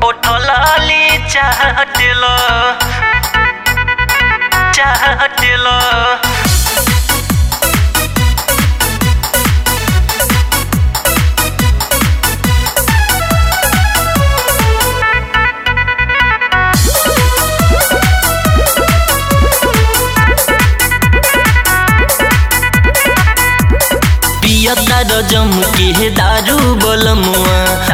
ओठलाली चाहतेलो पियता जम के दारू बोलमुआ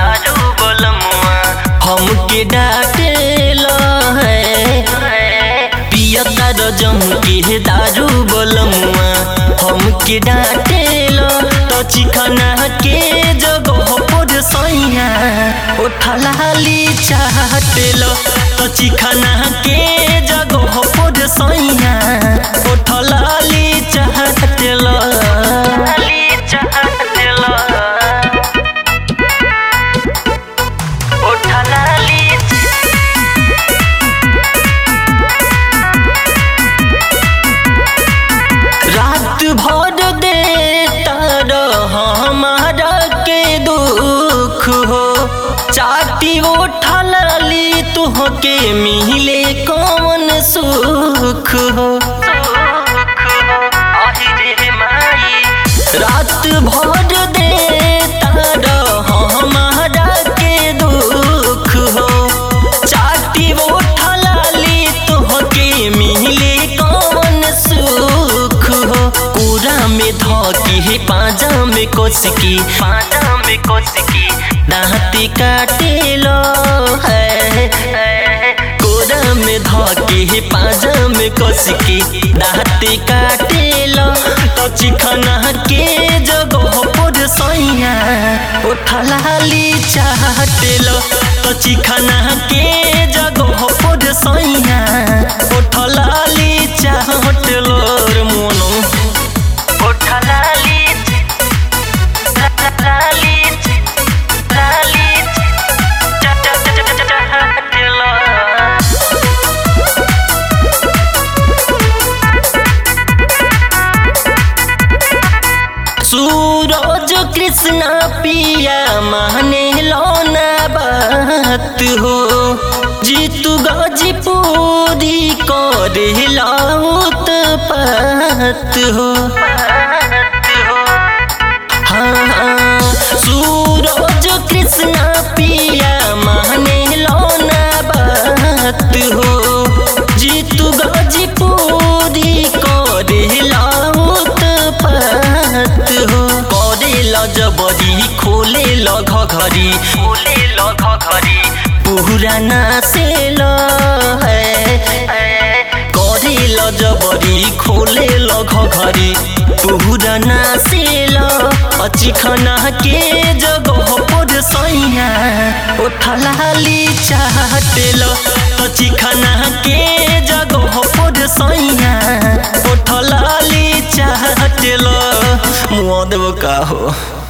हमके डांटेला है। पियता जम के दारू बोलमुआ हमके डांटेला तो चिकना के जगह पर सैया ओठलाली चाहतेला तो चिकना के जगह पर सैया ओठलाली चाहतेला रात भर देता हमारा के दुख हो चाटी ओठलाली तुहके मिले कौन सुख हो। रात भर देता हमारा के दुख हो चाटी ओठलाली तुहके मिले कौन सुख हो। पूरा में धोके पाजा में कोसकी दाँती काटेलो है। कोरा में धोके पाजा में कोसकी दाँती काटेलो तो चिकना के जगह पर सैया ओठलाली चाहतेलो तो चिकना के जगह पर सैया ओठलाली चाहतेलो रे मोनो सूरज कृष्णा पिया माने लौना बात हो जीतू गाजीपुरी करे लाउत पात हो। हाँ सूरज कृष्णा पिया माने लौना बात हो जीतू गाजीपुरी करे लाउत पात हो। करे जबरी खोले घघरी पुराना से है। करे जबरी खोले घघरी पुराना से चिकना के जगह पर सैया ओठलाली चाहतेलो तो चिकना के जगह पर सैया ओठलाली चाहतेलो मुआ देबो का हो।